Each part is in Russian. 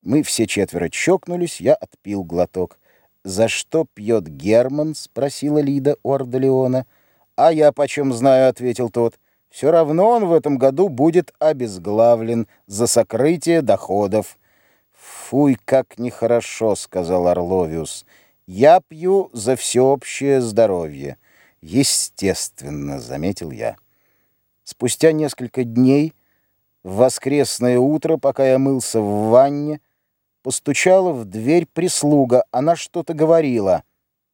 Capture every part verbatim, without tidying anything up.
Мы все четверо чокнулись, я отпил глоток. «За что пьет Герман?» — спросила Лида у Ардалиона. «А я почем знаю?» — ответил тот. «Все равно он в этом году будет обезглавлен за сокрытие доходов». «Фуй, как нехорошо», — сказал Орловиус. «Я пью за всеобщее здоровье». «Естественно», — заметил я. Спустя несколько дней, в воскресное утро, пока я мылся в ванне, постучала в дверь прислуга. Она что-то говорила.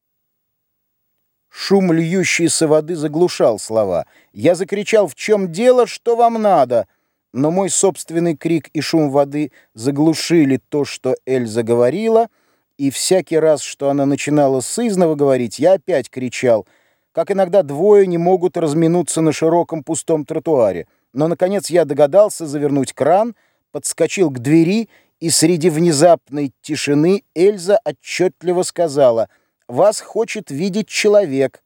Шум льющейся воды заглушал слова. Я закричал: «В чем дело? Что вам надо?» Но мой собственный крик и шум воды заглушили то, что Эльза говорила, и всякий раз, что она начинала сызнова говорить, я опять кричал, как иногда двое не могут разминуться на широком пустом тротуаре. Но, наконец, я догадался завернуть кран, подскочил к двери, и среди внезапной тишины Эльза отчетливо сказала: «Вас хочет видеть человек».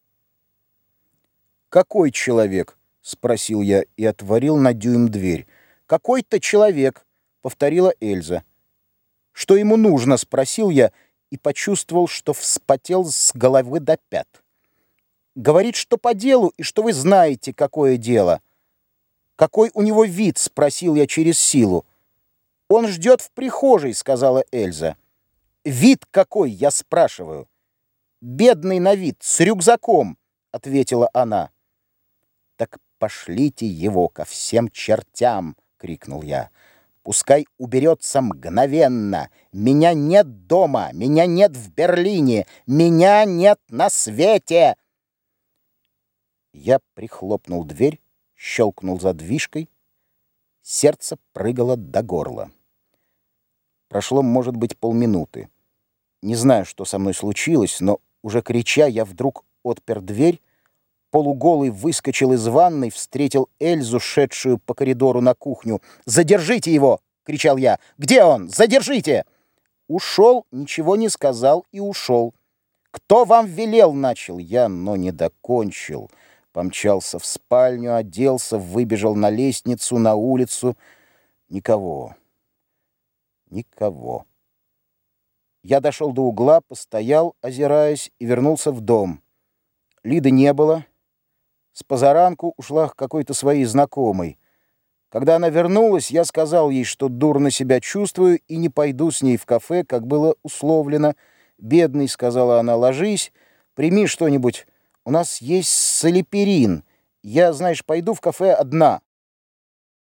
«Какой человек?» — спросил я и отворил на дюйм дверь. «Какой-то человек», — повторила Эльза. «Что ему нужно?» — спросил я и почувствовал, что вспотел с головы до пят. «Говорит, что по делу, и что вы знаете, какое дело». «Какой у него вид?» — спросил я через силу. «Он ждет в прихожей», — сказала Эльза. «Вид какой?» — я спрашиваю. «Бедный на вид, с рюкзаком», — ответила она. «Так пошлите его ко всем чертям!» — крикнул я. «Пускай уберется мгновенно! Меня нет дома, меня нет в Берлине, меня нет на свете!» Я прихлопнул дверь, щелкнул задвижкой. Сердце прыгало до горла. Прошло, может быть, полминуты. Не знаю, что со мной случилось, но, уже крича, я вдруг отпер дверь, полуголый выскочил из ванной, встретил Эльзу, шедшую по коридору на кухню. «Задержите его!» — кричал я. «Где он? Задержите!» Ушел, ничего не сказал и ушел. «Кто вам велел?» — начал я, но не докончил. Помчался в спальню, оделся, выбежал на лестницу, на улицу. Никого. Никого. Я дошел до угла, постоял, озираясь, и вернулся в дом. Лиды не было. С позаранку ушла к какой-то своей знакомой. Когда она вернулась, я сказал ей, что дурно себя чувствую и не пойду с ней в кафе, как было условлено. «Бедный», — сказала она, — «ложись, прими что-нибудь. У нас есть солиперин. Я, знаешь, пойду в кафе одна».